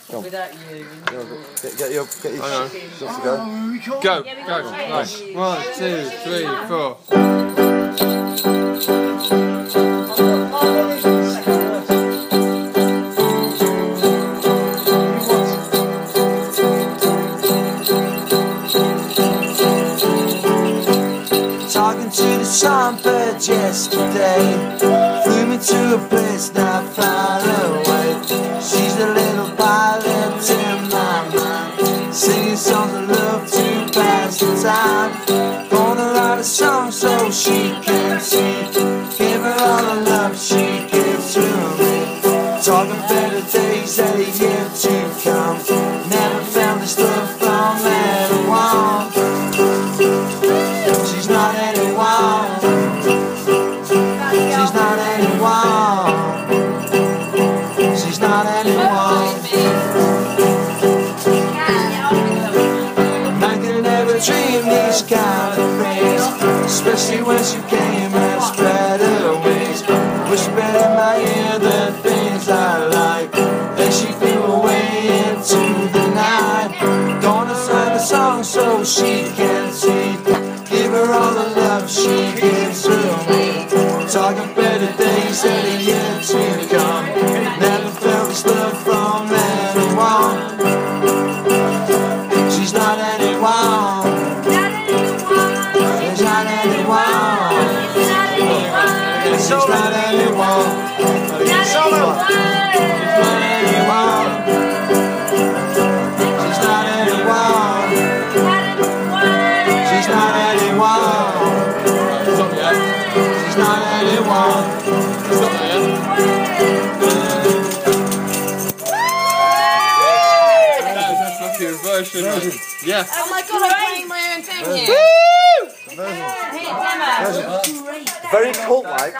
Without you. Get your stuff to go. Go. Right. 1, 2, 3, 4. Talking to the songbird yesterday, flew me to a place not far away. She's a little pilot in my mind, singing songs of love to pass the time. Gonna write a song so she can see, give her all the love she gives to me. Talking better days that are yet to come, never found this love from anyone. She's not anyone. She's not anyone. She's not anyone. I could never dream these kind of things, especially when she came and spread her wings, whispered in my ear the things I like, then she flew away into the night. Gonna sing a song so she can see, give her all the love she gives to me. Talking better days that are yet to come, never felt this love from anyone. She's not anyone. She's not anyone. She's not anyone. She's not anyone. She's not anyone. She's not anyone. She's not anyone. That's your version. Yeah. Oh my god, I'm playing my own thing here. Very cult-like.